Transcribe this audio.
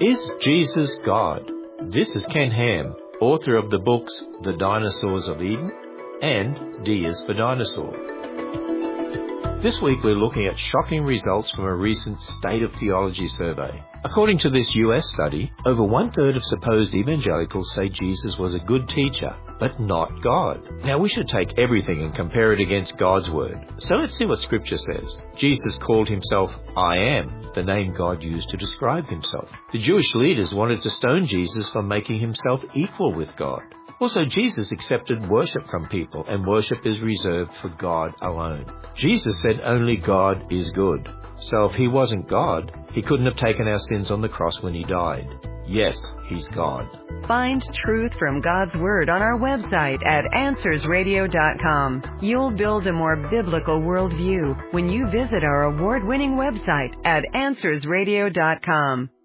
Is Jesus God? This is Ken Ham, author of the books The Dinosaurs of Eden and D is for Dinosaur. This week we're looking at shocking results from a recent State of Theology survey. According to this US study, over one-third of supposed evangelicals say Jesus was a good teacher, but not God. Now we should take everything and compare it against God's word. So let's see what Scripture says. Jesus called himself I Am, the name God used to describe himself. The Jewish leaders wanted to stone Jesus for making himself equal with God. Also, Jesus accepted worship from people, and worship is reserved for God alone. Jesus said only God is good. So if he wasn't God, he couldn't have taken our sins on the cross when he died. Yes, he's God. Find truth from God's Word on our website at AnswersRadio.com. You'll build a more biblical worldview when you visit our award-winning website at AnswersRadio.com.